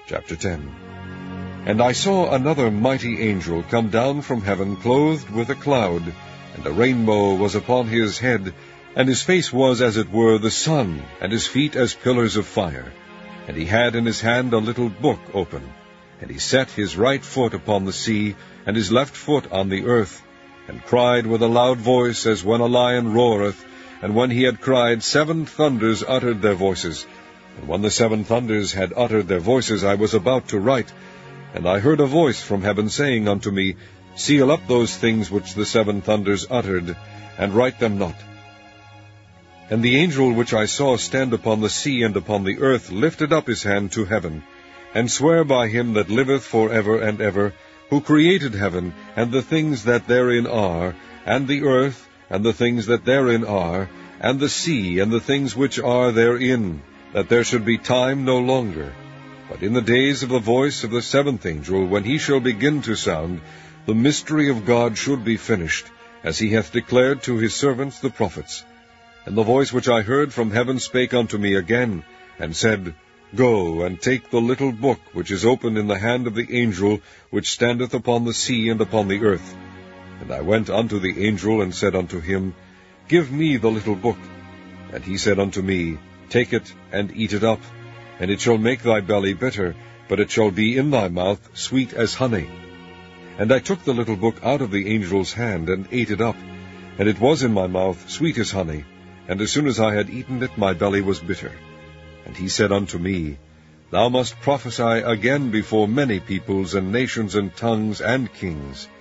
Chapter 10. And I saw another mighty angel come down from heaven, clothed with a cloud, and a rainbow was upon his head, and his face was as it were the sun, and his feet as pillars of fire. And he had in his hand a little book open. And he set his right foot upon the sea, and his left foot on the earth, and cried with a loud voice, as when a lion roareth. And when he had cried, 7 thunders uttered their voices. And when the 7 thunders had uttered their voices, I was about to write. And I heard a voice from heaven saying unto me, Seal up those things which the 7 thunders uttered, and write them not. And the angel which I saw stand upon the sea and upon the earth lifted up his hand to heaven, and sware by him that liveth for ever and ever, who created heaven, and the things that therein are, and the earth, and the things that therein are, and the sea, and the things which are therein, that there should be time no longer. But in the days of the voice of the 7th angel, when he shall begin to sound, the mystery of God should be finished, as he hath declared to his servants the prophets. And the voice which I heard from heaven spake unto me again, and said, Go, and take the little book which is open in the hand of the angel which standeth upon the sea and upon the earth. And I went unto the angel, and said unto him, Give me the little book. And he said unto me, Take it, and eat it up, and it shall make thy belly bitter, but it shall be in thy mouth sweet as honey. And I took the little book out of the angel's hand, and ate it up, and it was in my mouth sweet as honey, and as soon as I had eaten it, my belly was bitter. And he said unto me, Thou must prophesy again before many peoples, and nations, and tongues, and kings.